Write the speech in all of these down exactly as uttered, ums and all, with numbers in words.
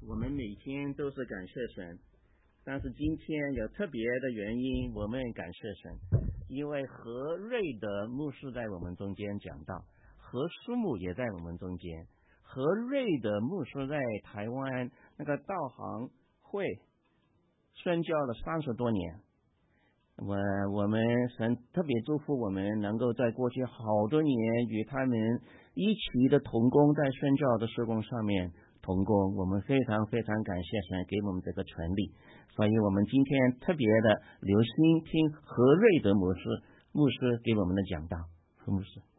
我们每天都是感谢神，但是今天有特别的原因，我们感谢神，因为何瑞的牧师在我们中间讲道，何师母也在我们中间。何瑞的牧师在台湾那个道行会宣教了三十多年，我我们神特别祝福我们能够在过去好多年与他们一起的同工，在宣教的事工上面同工，我们非常非常感谢神给我们这个权利，所以我们今天特别的留心听何瑞的牧师牧师给我们的讲道。何牧师。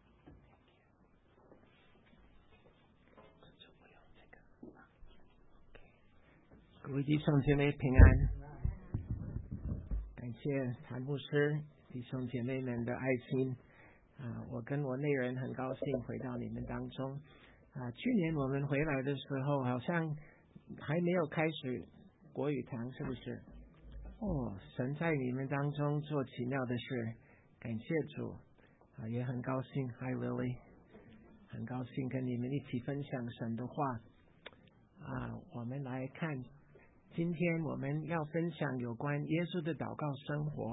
各位弟兄姐妹平安，感谢谭牧师弟兄姐妹们的爱心啊！我跟我内人很高兴回到你们当中啊！去年我们回来的时候，好像还没有开始国语堂，是不是？哦，神在你们当中做奇妙的事，感谢主啊！也很高兴 ，Hi Lily， 很高兴跟你们一起分享神的话啊！我们来看。今天我们要分享有关耶稣的祷告生活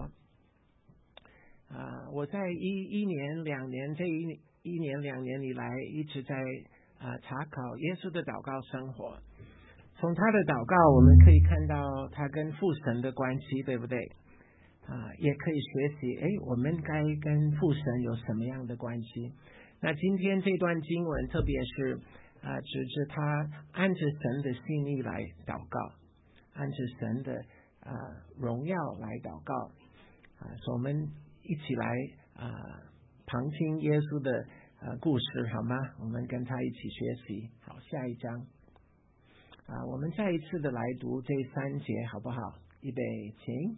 啊！我在一一年两年这一一年两年以来一直在啊查考耶稣的祷告生活。从他的祷告，我们可以看到他跟父神的关系，对不对？啊，也可以学习，哎，我们该跟父神有什么样的关系？那今天这段经文，特别是啊，指着他按着神的心意来祷告。按着神的啊、呃、荣耀来祷告啊，所以我们一起来啊、呃、旁听耶稣的呃故事好吗？我们跟他一起学习。好，下一章啊，我们再一次的来读这三节好不好？预备，请。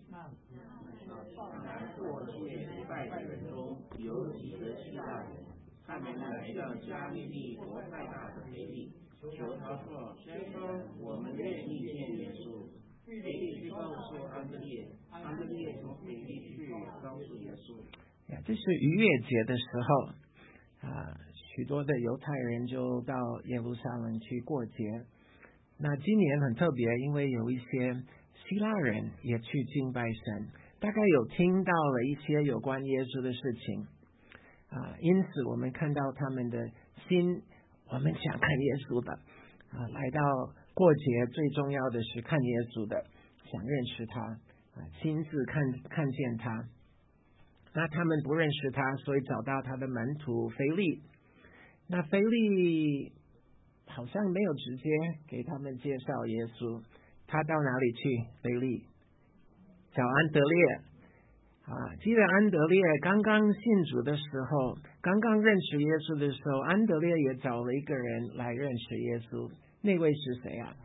过去礼拜的人中有几个希腊人，他们来到加利利伯赛大的腓利，求他说：“先生，我们愿意见耶稣。”腓利去告诉安德烈，安德烈从腓利去告诉耶稣。 呀，这是逾越节的时候啊，许多的犹太人就到耶路撒冷去过节。那今年很特别，因为有一些希腊人也去敬拜神，大概有听到了一些有关耶稣的事情啊，因此我们看到他们的心，我们想看耶稣的啊，来到过节最重要的是看耶稣的，想认识他啊，亲自看看见他。那他们不认识他，所以找到他的门徒腓利。那腓利好像没有直接给他们介绍耶稣，他到哪里去？腓利找安德烈啊，记得安德烈刚刚信主的时候，刚刚认识耶稣的时候，安德烈也找了一个人来认识耶稣。那位是谁啊？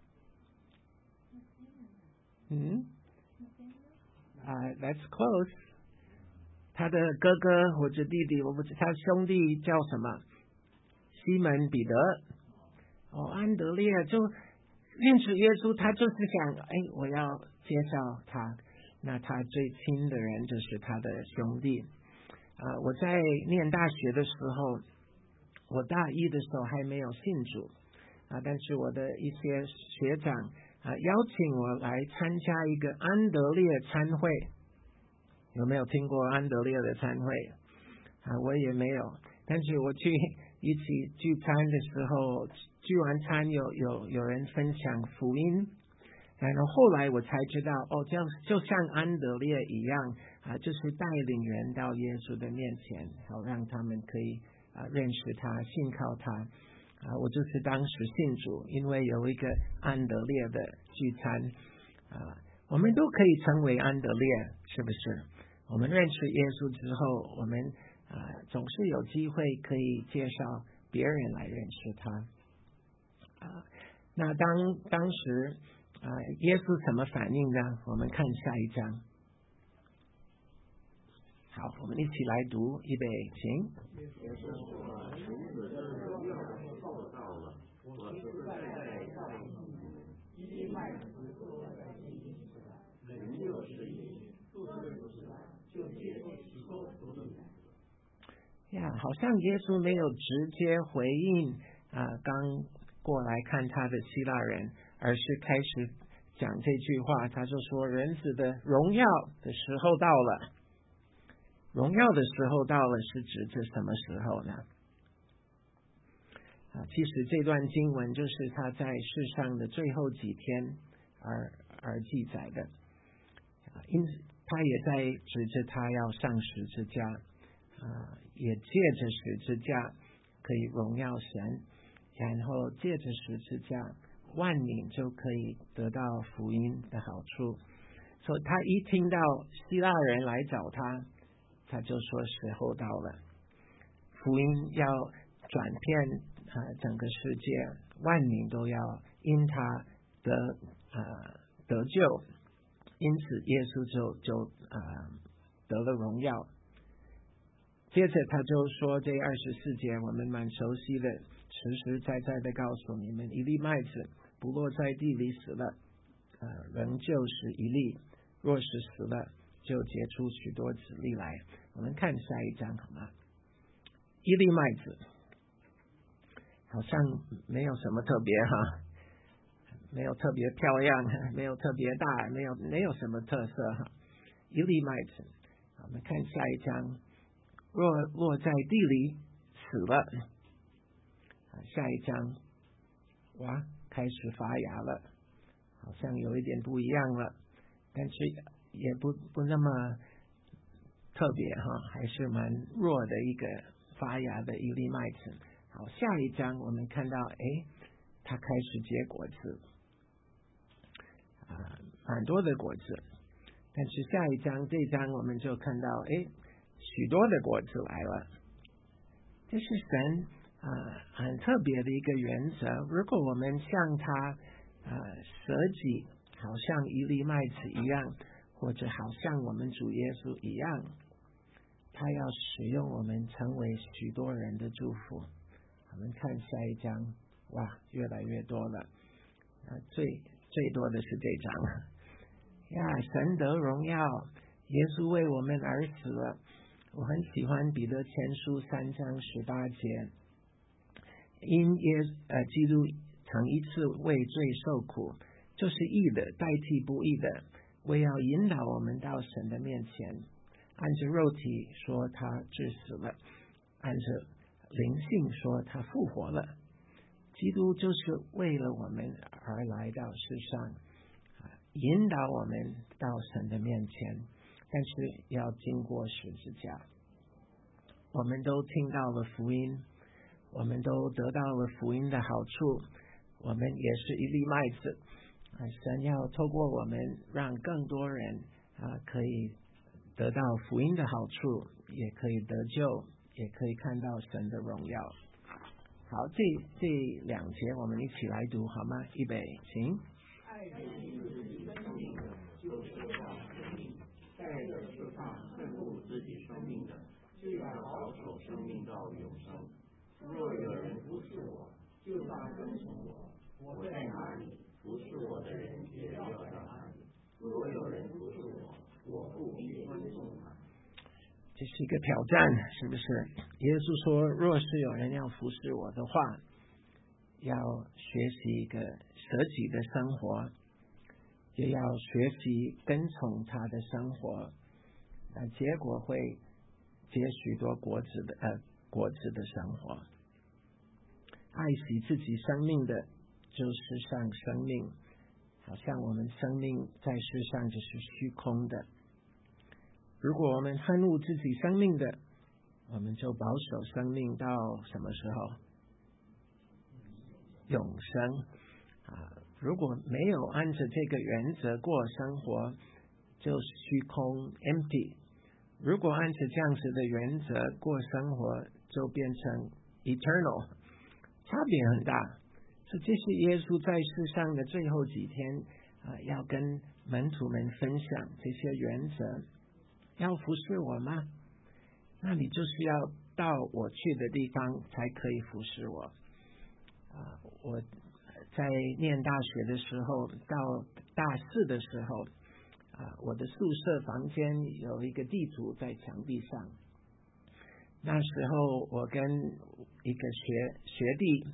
嗯啊、uh, ，That's close。他的哥哥或者弟弟，我不知他兄弟叫什么？西门彼得。哦，安德烈就认识耶稣，他就是想，哎，我要介绍他。那他最亲的人就是他的兄弟。啊、呃，我在念大学的时候，我大一的时候还没有信主。啊！但是我的一些学长啊邀请我来参加一个安德烈餐会，有没有听过安德烈的餐会？啊，我也没有。但是我去一起聚餐的时候，聚完餐有有有人分享福音，然后后来我才知道，哦，这样就像安德烈一样啊，就是带领人到耶稣的面前，好让他们可以啊认识他、信靠他。啊，我就是当时信主，因为有一个安德烈的聚餐啊，我们都可以成为安德烈，是不是？我们认识耶稣之后，我们啊总是有机会可以介绍别人来认识他啊。那当当时啊，耶稣怎么反应呢？我们看下一章。好，我们一起来读，预备，请。呀，好像耶稣没有直接回应啊，刚过过来看他的希腊人，而是开始讲这句话，他就说人子的荣耀的时候到了。荣耀的时候到了是指这什么时候呢？啊，其实这段经文就是他在世上的最后几天而而记载的，因此他也在指着他要上十字架，啊，也借着十字架可以荣耀神，然后借着十字架万民就可以得到福音的好处。所以他一听到希腊人来找他，他就说时候到了，福音要转遍呃整个世界，万民都要因他得呃得救，因此耶稣就就呃得了荣耀。接着他就说这二十四节我们蛮熟悉的，实实在在的告诉你们，一粒麦子不落在地里死了，呃仍旧是一粒，若是死了就结出许多子粒来。我们看下一章好吗？一粒麦子好像没有什么特别哈，没有特别漂亮，没有特别大，没有没有什么特色哈。一粒麦子，我们看下一章，若落在地里死了，下一章，哇，开始发芽了，好像有一点不一样了，但是也不不那么特别哈，还是蛮弱的一个发芽的一粒麦子。好，下一章我们看到，哎，它开始结果子，啊，蛮多的果子。但是下一章这章我们就看到，哎，许多的果子来了。这是神啊很特别的一个原则。如果我们向他啊舍己，好像一粒麦子一样，或者好像我们主耶稣一样，他要使用我们成为许多人的祝福。我们看下一章，哇，越来越多了，啊，最最多的是这章呀，神得荣耀，耶稣为我们而死了。我很喜欢彼得前书三章十八节，因耶呃基督曾一次为罪受苦，就是义的代替不义的，为要引导我们到神的面前。按着肉体说他治死了，按着灵性说他复活了。基督就是为了我们而来到世上，引导我们到神的面前，但是要经过十字架。我们都听到了福音，我们都得到了福音的好处，我们也是一粒麦子，神要透过我们让更多人啊可以得到福音的好处，也可以得救，也可以看到神的荣耀。好，这这两节我们一起来读好吗？预备，请。爱自己的生命的，就是要生命；在这世上恨恶自己生命的，就要保守生命到永生。若有人服侍我，就当跟从我；我在哪里，服侍我的人也要在哪里。若有人服侍我，我不必尊重他。这是一个挑战，是不是？耶稣说，若是有人要服侍我的话，要学习一个舍己的生活，也要学习跟从他的生活，那结果会结许多果子的呃果子的生活。爱惜自己生命的，就是上生命，好像我们生命在世上就是虚空的。如果我们恨恶自己生命的，我们就保守生命到什么时候？永生啊！如果没有按着这个原则过生活，就虚空 empty。如果按着这样子的原则过生活，就变成 eternal， 差别很大。所以这是耶稣在世上的最后几天啊，要跟门徒们分享这些原则。要服侍我吗？那你就是要到我去的地方才可以服侍我。啊，我在念大学的时候，到大四的时候，啊，我的宿舍房间有一个地图在墙壁上。那时候我跟一个学学弟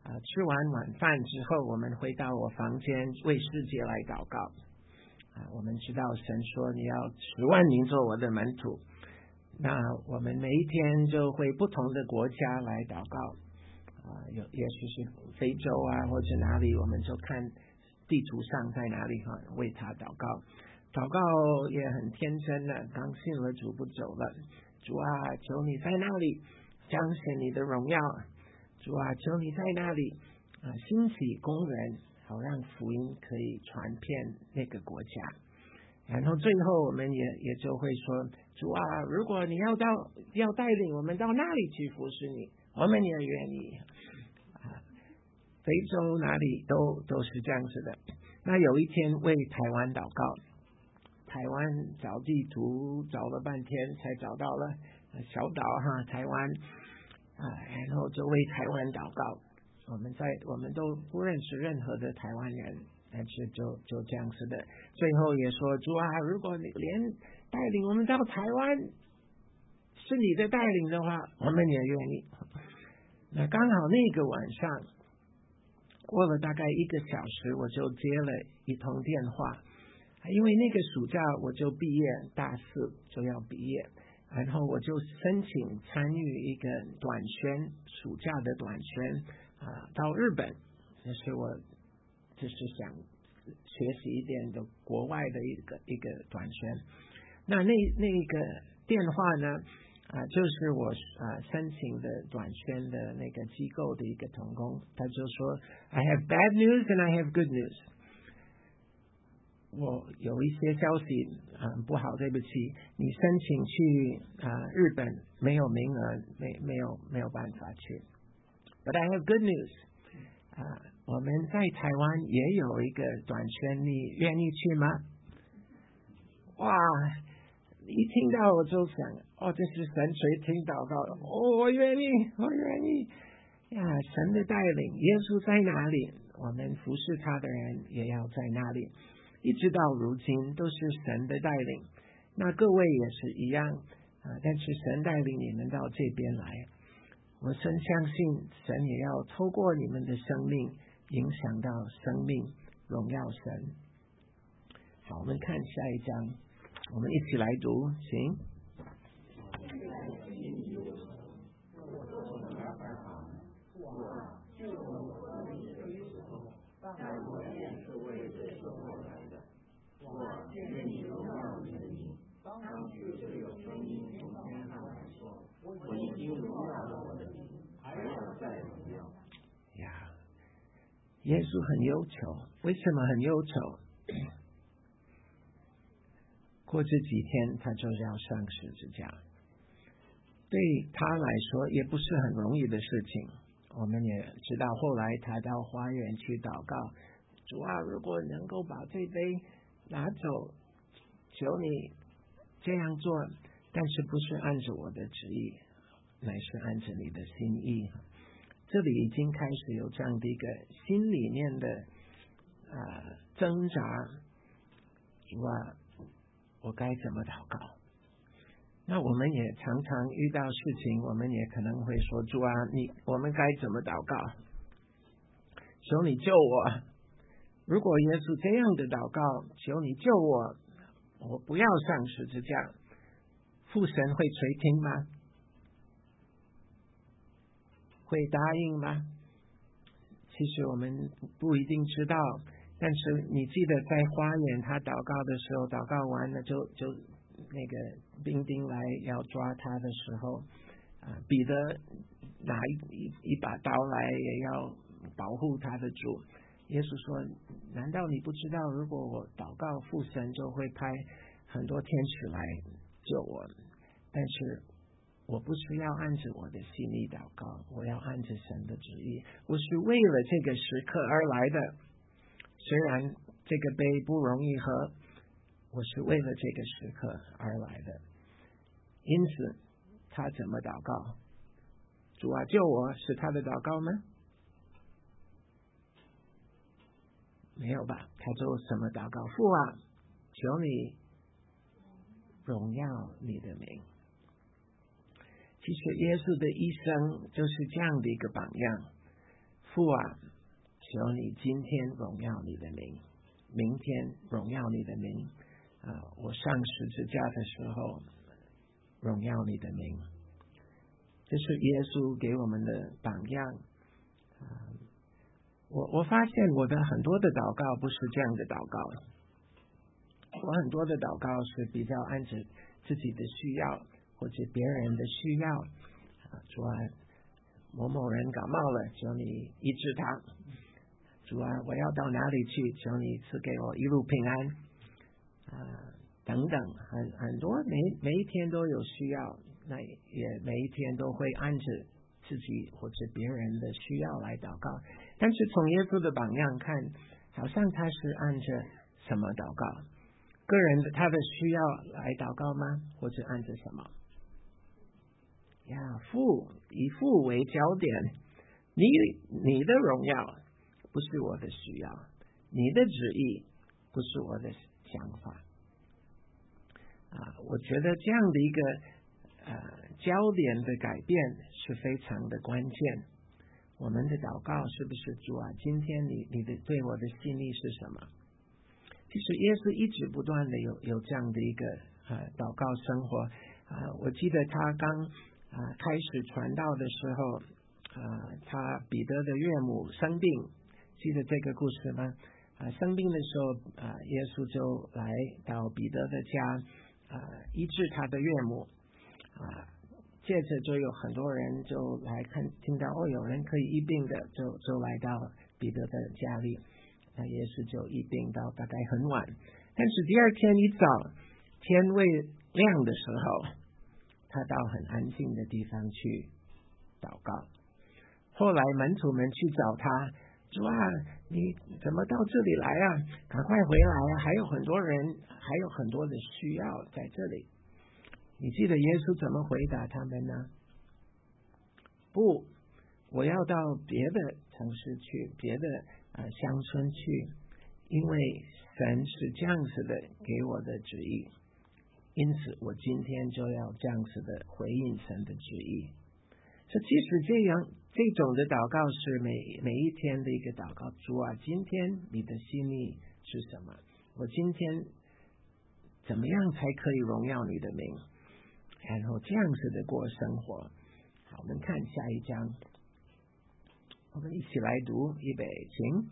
啊，吃完晚饭之后，我们回到我房间为世界来祷告。啊，我们知道神说你要十万名做我的门徒，那我们每一天就会不同的国家来祷告。啊，有也许是非洲啊，或者哪里，我们就看地图上在哪里哈，为他祷告。祷告也很天真的，刚信了主不久了，主啊，求你在那里彰显你的荣耀。主啊，求你在那里啊兴起工人，好让福音可以传遍那个国家。然后最后我们也也就会说，主啊，如果你要到要带领我们到那里去服侍你，我们也愿意。啊，非洲哪里都都是这样子的。那有一天为台湾祷告，台湾找地图找了半天才找到了小岛哈，台湾。啊，然后就为台湾祷告。我们在我们都不认识任何的台湾人，但是就就这样子的。最后也说，主啊，如果你连带领我们到台湾是你的带领的话，我们也愿意。那刚好那个晚上过了大概一个小时，我就接了一通电话，因为那个暑假我就毕业，大四就要毕业。然后我就申请参与一个短宣，暑假的短宣啊，到日本，就是我就是想学习一点的国外的一个一个短宣。那那那个电话呢啊，就是我啊申请的短宣的那个机构的一个同工，他就说 I have bad news and I have good news。我有一些消息啊、呃、不好，对不起，你申请去啊、呃、日本没有名额，没没有没有办法去。But I have good news， 啊、呃，我们在台湾也有一个短宣，你愿意去吗？哇！一听到我就想，哦，这是神垂听祷告，哦，我愿意，我愿意呀！神的带领，耶稣在哪里，我们服侍他的人也要在那里。一直到如今都是神的带领，那各位也是一样啊。但是神带领你们到这边来，我深相信神也要透过你们的生命影响到生命，荣耀神。好，我们看下一章，我们一起来读，请。我愿你荣耀你的名，当时就有声音从天上来说，我已经荣耀了我的名，还要再荣耀。呀，耶稣很忧愁，为什么很忧愁？过这几天他就是要上十字架，对他来说也不是很容易的事情。我们也知道，后来他到花园去祷告，主啊，如果能够把这杯拿走，求你这样做，但是不是按着我的旨意，乃是按着你的心意。这里已经开始有这样的一个心里面的啊、呃、挣扎，主啊，我该怎么祷告？那我们也常常遇到事情，我们也可能会说，主啊，你我们该怎么祷告？求你救我。如果耶稣这样的祷告，求你救我，我不要上十字架，父神会垂听吗？会答应吗？其实我们不一定知道，但是你记得在花园他祷告的时候，祷告完了就就那个兵丁来要抓他的时候，啊，彼得拿一一把刀来也要保护他的主。耶稣说，难道你不知道，如果我祷告父神就会派很多天使来救我？但是我不是要按着我的心意祷告，我要按着神的旨意，我是为了这个时刻而来的。虽然这个杯不容易喝，我是为了这个时刻而来的。因此他怎么祷告？主啊，救我，是他的祷告吗？没有吧，他就什么祷告？父啊，求你荣耀你的名。其实耶稣的一生就是这样的一个榜样。 父啊，求你今天荣耀你的名，明天荣耀你的名啊！我上十字架的时候荣耀你的名。这是耶稣给我们的榜样啊！我我发现我的很多的祷告不是这样的祷告，我很多的祷告是比较按着自己的需要或者别人的需要啊，主啊，某某人感冒了，求你医治他。主啊，我要到哪里去？求你赐给我一路平安啊，等等，很很多每每一天都有需要，那也每一天都会按着自己或者别人的需要来祷告。但是从耶稣的榜样看，好像他是按着什么祷告？个人的他的需要来祷告吗？或者按着什么？呀，父，以父为焦点，你你的荣耀不是我的需要，你的旨意不是我的想法啊！我觉得这样的一个呃焦点的改变是非常的关键。我们的祷告是不是主啊？今天你你的对我的心意是什么？其实耶稣一直不断的有有这样的一个呃祷告生活啊！我记得他刚啊开始传道的时候啊，他彼得的岳母生病。记得这个故事吗？啊，生病的时候啊，耶稣就来到彼得的家啊，医治他的岳母啊。接着就有很多人就来看，听到哦有人可以医病的，就就来到彼得的家里。那耶稣就医病到大概很晚，但是第二天一早天未亮的时候，他到很安静的地方去祷告。后来门徒们去找他。主啊，你怎么到这里来啊？赶快回来啊！还有很多人，还有很多的需要在这里。你记得耶稣怎么回答他们呢？不，我要到别的城市去，别的呃乡村去，因为神是这样子的给我的旨意，因此我今天就要这样子的回应神的旨意。这即使这样，这种的祷告是每每一天的一个祷告。主啊，今天你的心意是什么？我今天怎么样才可以荣耀你的名？然后这样子的过生活。好，我们看下一章，我们一起来读，预备，请。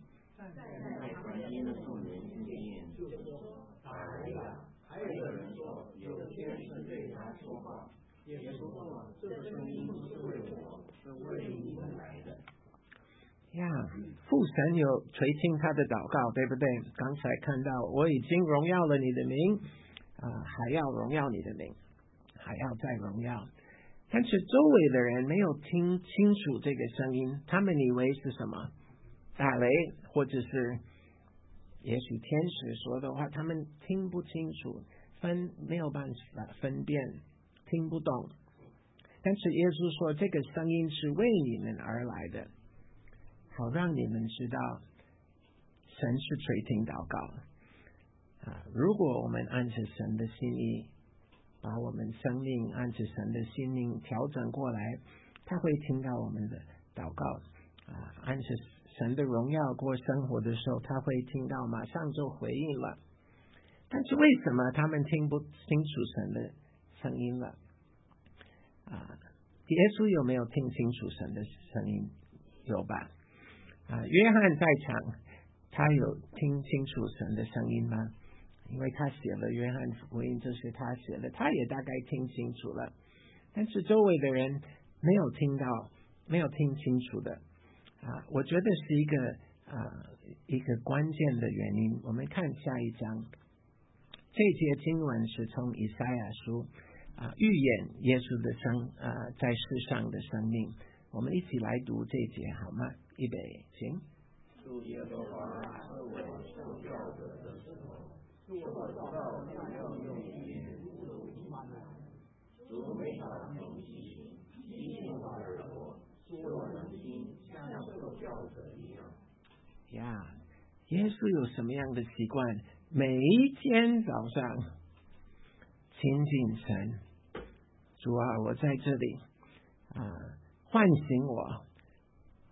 还有人说，有天使对他说话。耶稣说：“这声音不是为我，是为你们来的。”呀，父神有垂听他的祷告，对不对？刚才看到我已经荣耀了你的名啊、呃，还要荣耀你的名，还要再荣耀。但是周围的人没有听清楚这个声音，他们以为是什么打雷，或者是也许天使说的话，他们听不清楚，分没有办法分辨。听不懂，但是耶稣说这个声音是为你们而来的，好让你们知道神是垂听祷告啊！如果我们按着神的心意，把我们生命按着神的心意调整过来，他会听到我们的祷告啊！按着神的荣耀过生活的时候，他会听到，马上就回应了。但是为什么他们听不清楚神的声音了？啊，耶稣有没有听清楚神的声音？有吧？啊，约翰在场，他有听清楚神的声音吗？因为他写了约翰福音，这是他写的，他也大概听清楚了。但是周围的人没有听到，没有听清楚的啊，我觉得是一个啊一个关键的原因。我们看下一章，这节经文是从以赛亚书。啊，预言耶稣的生啊，在世上的生命，我们一起来读这一节好吗？预备，请。主耶和华是我受教者的时候，是我知道要用语言侮辱你们。主没法用激情，激进我耳朵，使我能听，像受教者一样。呀，耶稣有什么样的习惯？每一天早上亲近神，主啊，我在这里啊，唤醒我，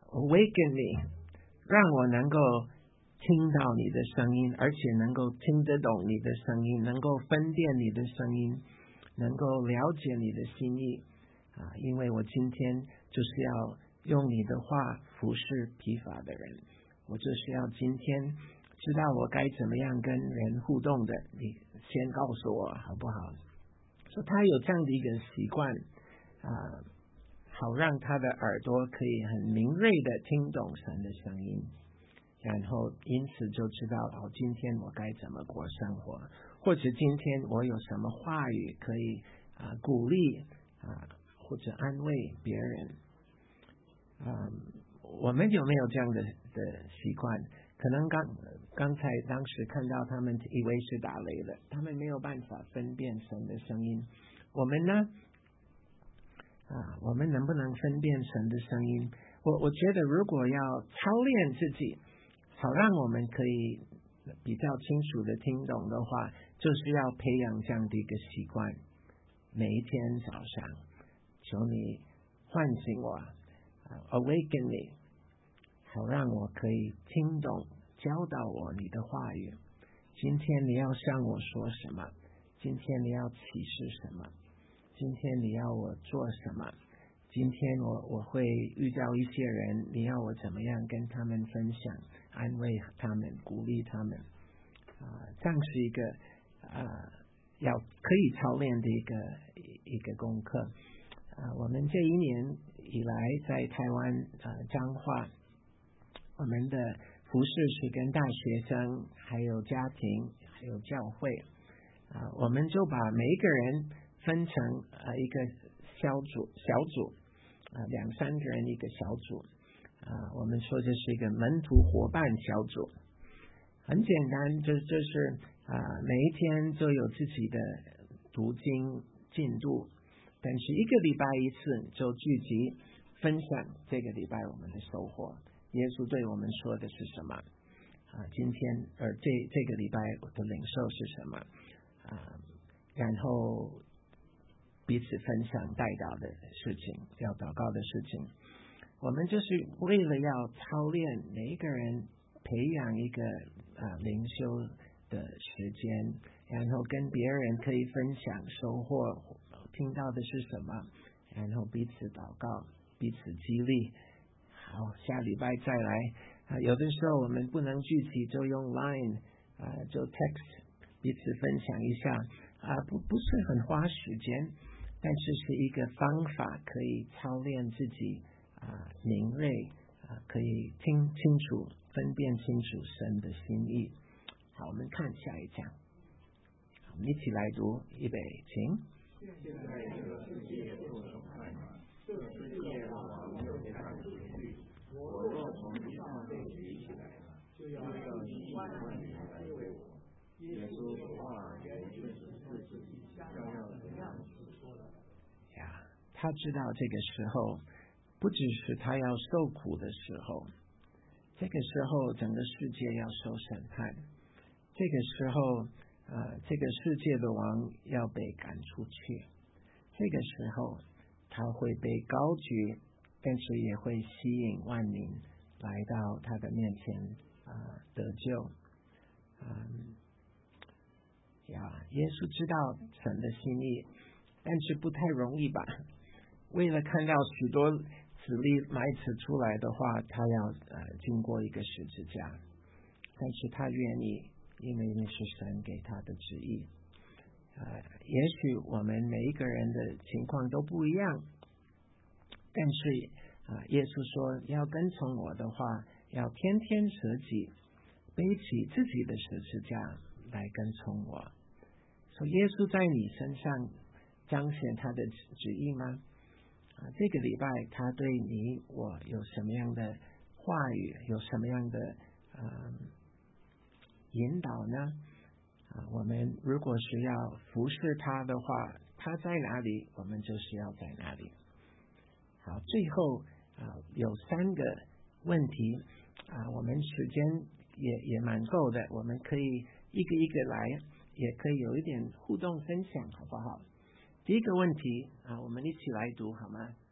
awaken me， 让我能够听到你的声音，而且能够听得懂你的声音，能够分辨你的声音，能够了解你的心意啊！因为我今天就是要用你的话服侍疲乏的人，我就是要今天知道我该怎么样跟人互动的，你先告诉我好不好？所以他有这样的一个习惯啊，好让他的耳朵可以很敏锐的听懂神的声音，然后因此就知道哦，今天我该怎么过生活，或者今天我有什么话语可以啊鼓励啊或者安慰别人。嗯，我们有没有这样的的习惯？可能刚刚才当时看到他们以为是打雷了，他们没有办法分辨神的声音。我们呢？啊，我们能不能分辨神的声音？我我觉得如果要操练自己，好让我们可以比较清楚的听懂的话，就是要培养这样的一个习惯。每一天早上，求你唤醒我、uh,，awaken me， 好让我可以听懂、教导我你的话语。今天你要向我说什么？今天你要启示什么？今天你要我做什么？今天我我会遇到一些人，你要我怎么样跟他们分享，安慰他们，鼓励他们啊、呃，这样是一个啊、呃、要可以操练的一个一个功课啊、呃。我们这一年以来在台湾啊、呃、彰化，我们的服事是跟大学生、还有家庭、还有教会啊、呃，我们就把每一个人分成呃一个小组小组啊、呃，两三个人一个小组啊、呃，我们说这是一个门徒伙伴小组，很简单，就就是啊、呃、每一天都有自己的读经进度，但是一个礼拜一次就聚集分享这个礼拜我们的收获，耶稣对我们说的是什么啊？今天呃这这个礼拜我的领受是什么啊？然后彼此分享带祷的事情，要祷告的事情。我们就是为了要操练每一个人培养一个啊灵修的时间，然后跟别人可以分享收获，听到的是什么，然后彼此祷告，彼此激励。好，下礼拜再来啊。有的时候我们不能聚集，就用 Line 啊，就 Text 彼此分享一下啊，不不是很花时间。但是是一个方法，可以操练自己啊敏锐啊，可以听清楚、分辨清楚神的心意。好，我们看下一章，我们一起来读，预备，请。现在这个世界做审判，这世界的王又看出去。我若从地上被举起来了，就要以万民来为我。耶稣的话原是指示自己将要怎样子说的。呀，他知道这个时候不只是他要受苦的时候，这个时候整个世界要受审判，这个时候呃，这个世界的王要被赶出去，这个时候他会被高举，但是也会吸引万民来到他的面前啊、呃、得救。嗯，呀，耶稣知道神的心意，但是不太容易吧？为了看到许多子粒麦子出来的话，他要呃经过一个十字架，但是他愿意，因为那是神给他的旨意。呃，也许我们每一个人的情况都不一样，但是啊、呃，耶稣说要跟从我的话，要天天舍己，背起自己的十字架来跟从我。说耶稣在你身上彰显他的旨意吗？啊，这个礼拜他对你我有什么样的话语，有什么样的呃引导呢？啊，我们如果是要服侍他的话，他在哪里，我们就是要在哪里。好，最后啊有三个问题啊，我们时间也也蛮够的，我们可以一个一个来，也可以有一点互动分享，好不好？第一个问题啊，我们一起来读好吗？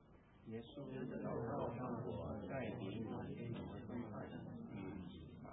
耶稣祷告让我带领你什么方法与启发。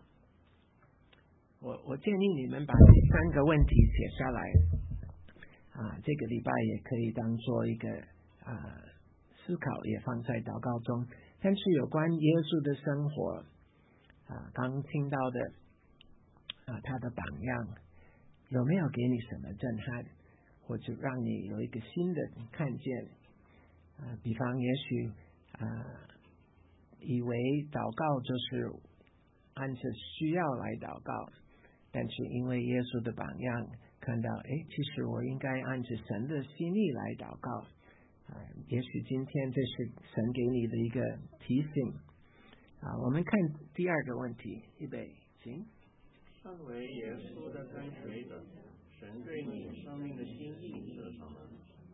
我我建议你们把这三个问题写下来，啊，这个礼拜也可以当做一个啊思考，也放在祷告中。但是有关耶稣的生活，啊，刚听到的啊他的榜样，有没有给你什么震撼，或者让你有一个新的看见？啊，比方也许啊，以为祷告就是按着需要来祷告，但是因为耶稣的榜样，看到哎，其实我应该按着神的心意来祷告。啊，也许今天这是神给你的一个提醒。啊，我们看第二个问题，预备，请。 身为耶稣的跟随者，神对你生命的心意是什么？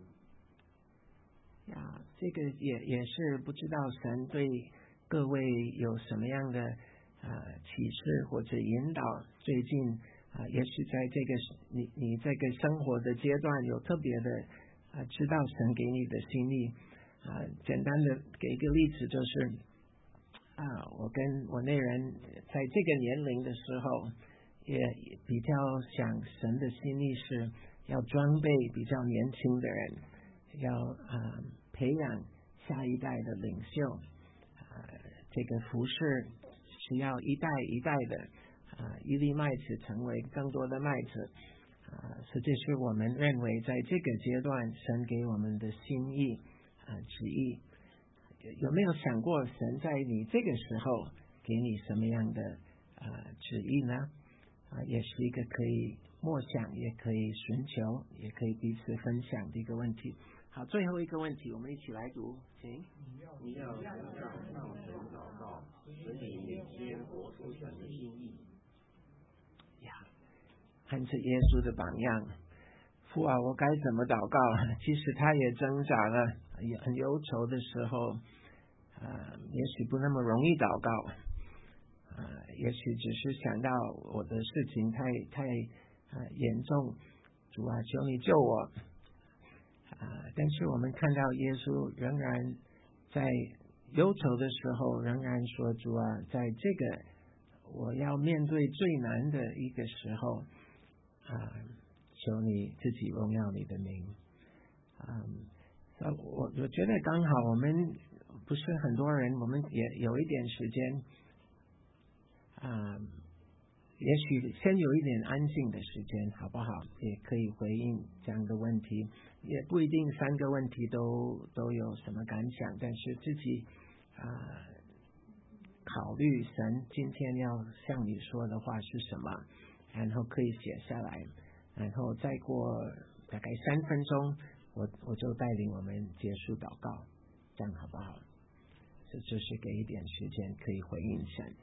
呀，这个也也是不知道神对各位有什么样的啊启示或者引导。最近啊，也许在这个你你这个生活的阶段有特别的啊，知道神给你的心意啊。简单的给一个例子，就是啊，我跟我内人在这个年龄的时候，也比较想神的心意是要装备比较年轻的人。要啊、呃、培养下一代的领袖，啊、呃、这个服侍是要一代一代的啊、呃、一粒麦子成为更多的麦子啊、呃，所以这是我们认为在这个阶段神给我们的心意啊、呃、旨意。有没有想过神在你这个时候给你什么样的啊、呃、旨意呢？啊、呃，也是一个可以默想，也可以寻求，也可以彼此分享的一个问题。好，最后一个问题，我们一起来读，请。 你要时常向神祷告，使你领先活出神的心意。 呀，看着耶稣的榜样，父啊，我该怎么祷告？其实他也挣扎了，也很忧愁的时候，呃，也许不那么容易祷告，呃，也许只是想到我的事情太太呃严重，主啊，求你救我。啊！但是我们看到耶稣仍然在忧愁的时候，仍然说：“主啊，在这个我要面对最难的一个时候，啊，求你自己荣耀你的名。”啊，我我觉得刚好我们不是很多人，我们也有一点时间，啊，也许先有一点安静的时间，好不好？也可以回应这样的问题。也不一定三个问题都都有什么感想，但是自己啊、呃、考虑神今天要向你说的话是什么，然后可以写下来，然后再过大概三分钟，我我就带领我们结束祷告，这样好不好？这就是给一点时间可以回应神。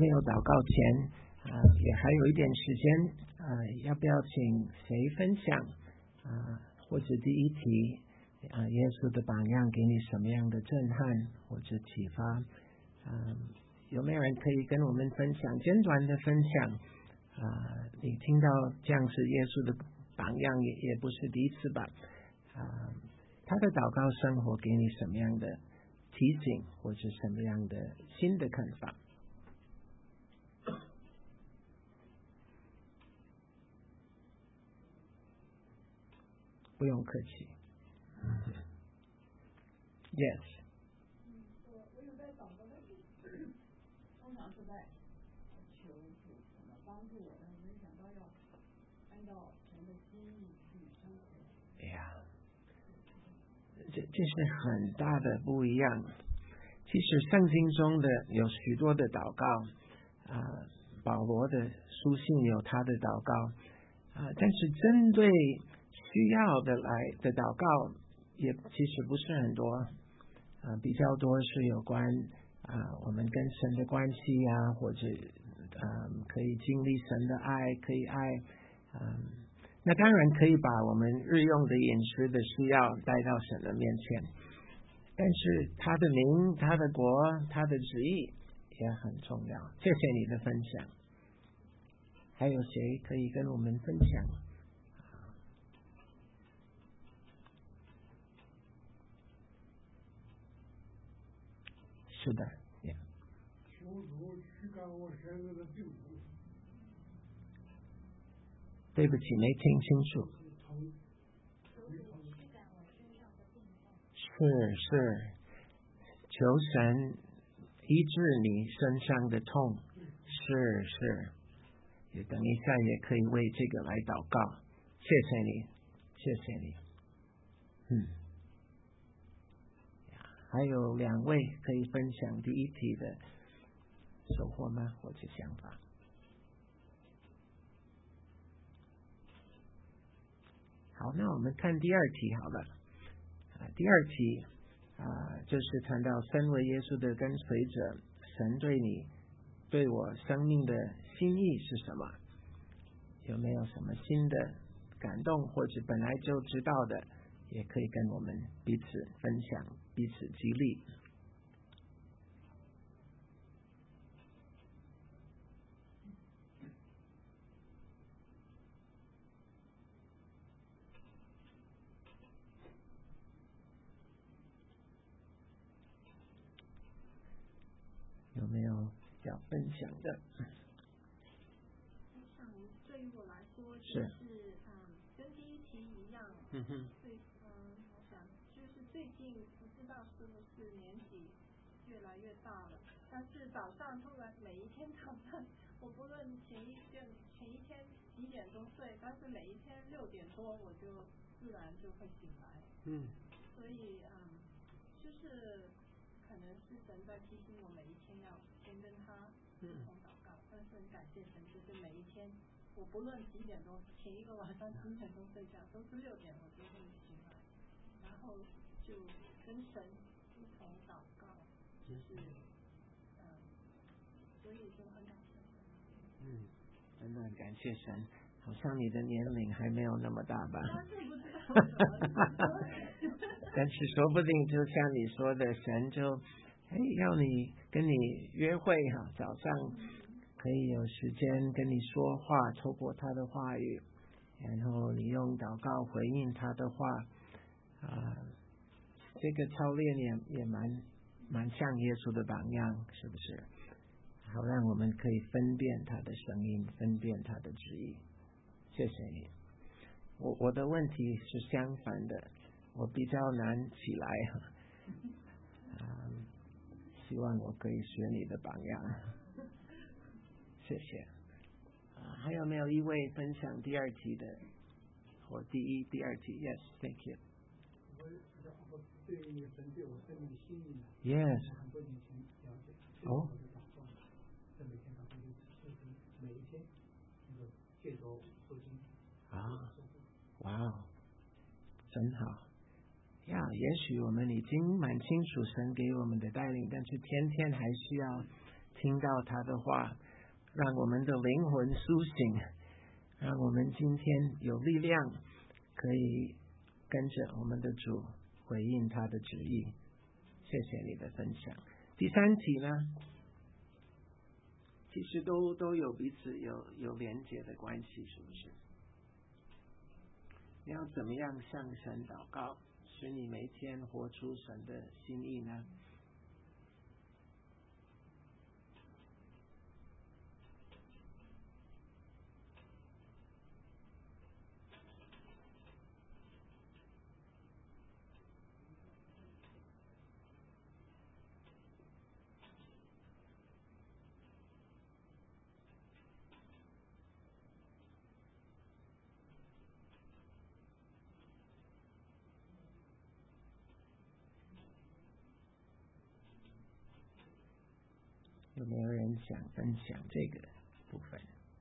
没有祷告前啊、呃，也还有一点时间啊、呃，要不要请谁分享啊、呃？或者第一题啊、呃，耶稣的榜样给你什么样的震撼或者启发？啊、呃，有没有人可以跟我们分享简短的分享？啊、呃，你听到这样是耶稣的榜样也也不是第一次吧？啊、呃，他的祷告生活给你什么样的提醒或者什么样的新的看法？不用客气。Yes。 嗯，我我有在祷告，但是通常是在求主怎么帮助我，但是没想到要按照神的心意去生活。 哎呀，这这是很大的不一样。其实圣经中的有许多的祷告啊、呃，保罗的书信有他的祷告啊、呃，但是针对需要的来的祷告也其实不是很多啊、呃，比较多是有关啊、呃、我们跟神的关系啊，或者嗯、呃、可以经历神的爱，可以爱嗯、呃，那当然可以把我们日用的饮食的需要带到神的面前。但是他的名、他的国、他的旨意也很重要。谢谢你的分享。还有谁可以跟我们分享？是的， 求主驱赶我身上的病毒。 对不起，没听清楚。是是，求神医治你身上的痛。是是，也等一下也可以为这个来祷告。谢谢你，谢谢你。嗯，还有两位可以分享第一题的收获吗？或者想法？好，那我们看第二题好了。啊，第二题啊，就是谈到身为耶稣的跟随者，神对你、对我生命的心意是什么？有没有什么新的感动，或者本来就知道的，也可以跟我们彼此分享，彼此激励。有没有要分享的？ 像对于我来说， 是就是嗯，跟第一题一样， 嗯哼， 最嗯，我想就是最近不知道是不是年纪越来越大了，但是早上突然每一天早上，我不论前一天前一天几点钟睡，但是每一天六点多我就自然就会醒来， 嗯， 所以嗯，就是可能是神在提醒我每一天要先跟他一同祷告，但是很感谢神，就是每一天我不论几点钟，前一个晚上几点钟睡觉，都是六点我就会醒来，然后就跟神一同祷告，就是嗯，所以就很感谢神。 嗯，真的很感谢神。好像你的年龄还没有那么大吧？但是说不定就像你说的，神就哎要你跟你约会哈，早上可以有时间跟你说话，透过他的话语，然后你用祷告回应他的话啊，这个操练也也蛮蛮像耶稣的榜样，是不是？好让我们可以分辨他的声音，分辨他的旨意。谢谢你。我我的问题是相反的，我比较难起来，嗯，希望我可以学你的榜样。谢谢。啊，还有没有一位分享第二题的，或第一、第二题 ？Yes, thank you. 我对神对我生命的心意呢 Yes. 很多年前了解， 哦。 我的祷告，在每天祷告就是每一天那个借着读经啊，哇哦，真好呀！也许我们已经蛮清楚神给我们的带领，但是天天还需要听到他的话，让我们的灵魂苏醒，让我们今天有力量，可以跟着我们的主回应他的旨意。谢谢你的分享。第三题呢，其实都都有彼此有有连结的关系，是不是？你要怎么样向神祷告，使你每天活出神的心意呢？有没有人想分享这个部分？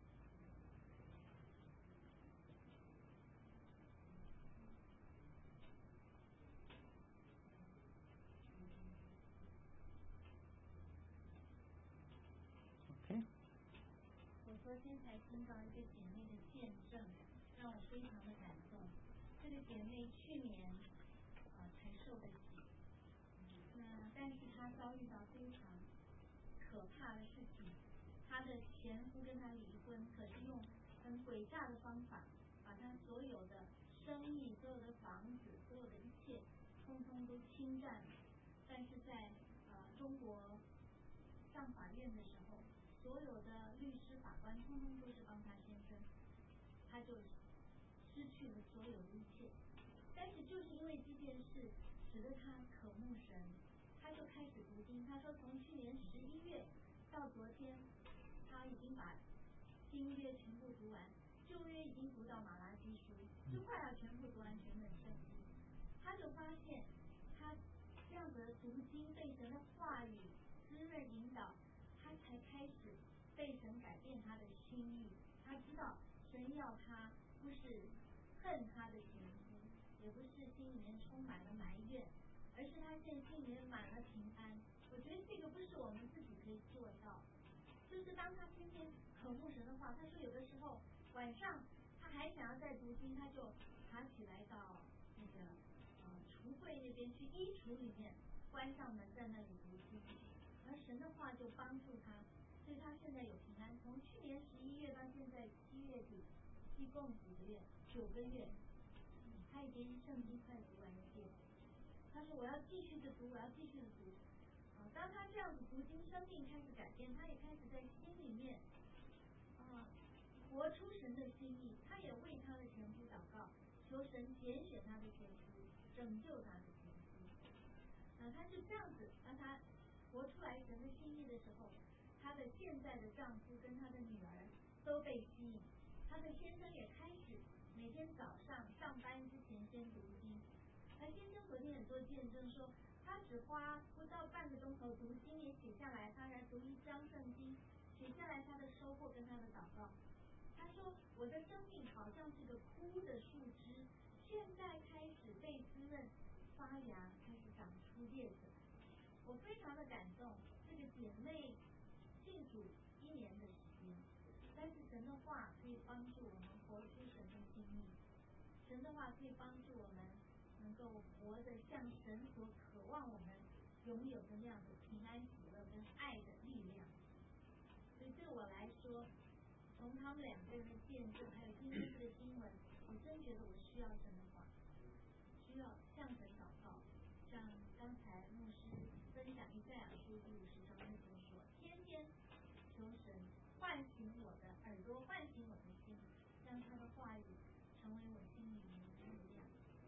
我昨天才听到一个姐妹的见证，让我非常的感动。这个姐妹去年呃才受的洗，那但是她遭遇到非常可怕的事情，她的前夫跟她离婚，可是用很诡诈的方法，把她所有的生意、所有的房子、所有的一切，通通都侵占了。但是在呃中国上法院的时候，所有的律师法官通通都是帮他先生，他就失去了所有的一切。但是就是因为这件事，使得他渴慕神，他就开始读经。他说从去年十一月到昨天，他已经把新约全部读完，旧约已经读到马拉基书，就快要全部读完全本圣经。他就发现他这样子的读经，被神的话语滋润引导，他才开始被神改变他的心意。他知道神要他不是恨他的前夫，也不是心里面充满了埋怨，而是他现在心里面满了平安。我觉得这个不是我们自己可以做到，就是当他天天渴慕神的话，他说有的时候晚上他还想要再读经，他就爬起来到那个呃橱柜那边去，衣橱里面关上门，在那里读经，而神的话就帮助他，所以他现在有平安。从去年十一月到现在七月底，一共几个月？九个月，他已经圣经快读完一遍。他说我要继续的读，我要继续的读。啊，当他这样子读经，生命开始改变，他也开始在心里面啊活出神的心意。他也为他的前夫祷告，求神拣选他的前夫，拯救他的前夫。啊，他就这样子，当他活出来神的心意的时候，她的现在的丈夫跟她的女儿都被吸引，她的先生也开始每天早上上班之前先读经。而先生昨天也做见证说，他只花不到半个钟头读经，也写下来，当然读一章圣经，写下来他的收获跟他的祷告。他说我的生命好像是个枯的树枝，现在开始被滋润发芽，开始长出叶子。我非常的感动，这个姐妹信主一年的时间，但是神的话可以帮助我们活出神的心意，神的话可以帮助我们能够活得像神所渴望我们拥有的那样的平安喜乐跟爱的力量。所以对我来说，从他们两个人的见证，还有今天这个经文，我真觉得我需要神的话，需要向神祷告。像刚才牧师分享以赛亚书第五十章那边说，天天求神唤醒我的耳朵，唤醒我的心，让他的话语成为我心里面的力量。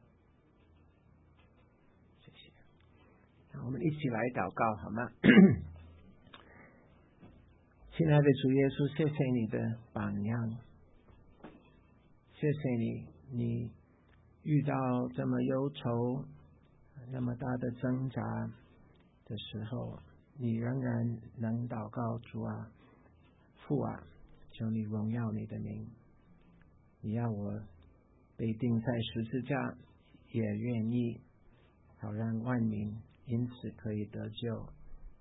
谢谢。我们一起来祷告好吗？亲爱的主耶稣，谢谢你的榜样，谢谢你，你遇到这么忧愁、那么大的挣扎的时候，你仍然能祷告主啊，父啊，求你荣耀你的名，你要我被钉在十字架，也愿意，好让万民因此可以得救，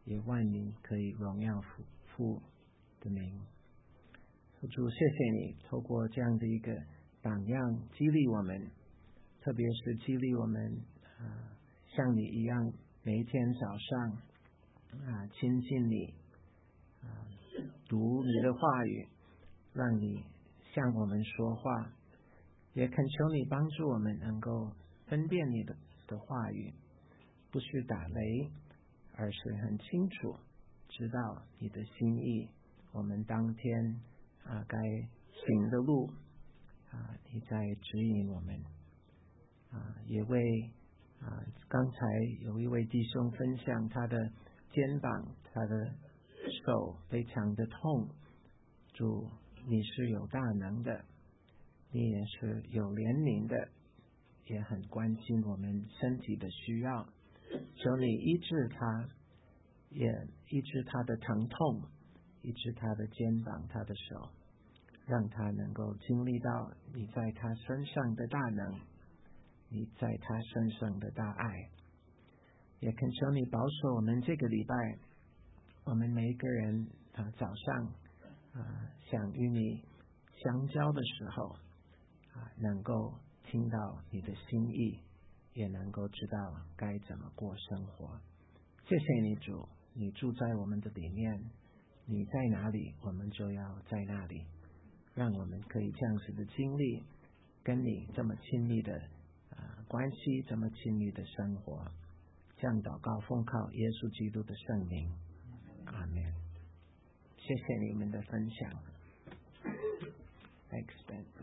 也万民可以荣耀父父的名。主，谢谢你透过这样的一个榜样激励我们，特别是激励我们啊、呃，像你一样每一天早上啊亲近你啊，读你的话语，让你向我们说话，也恳求你帮助我们能够分辨你的的话语，不是打雷，而是很清楚知道你的心意，我们当天啊该行的路啊，你在指引我们啊，也为啊刚才有一位弟兄分享他的肩膀，他的手非常的痛，主你是有大能的，你也是有怜悯的，也很关心我们身体的需要，求你医治他，也医治他的疼痛，医治他的肩膀，他的手，让他能够经历到你在他身上的大能，你在他身上的大爱。也恳求你保守我们这个礼拜，我们每一个人啊早上啊想与你相交的时候啊，能够听到你的心意，也能够知道该怎么过生活。谢谢你主，你住在我们的里面，你在哪里我们就要在那里，让我们可以这样子的经历跟你这么亲密的啊关系，这么亲密的生活。这样祷告奉靠耶稣基督的圣名，阿们。谢谢你们的分享。Thanks, Ben.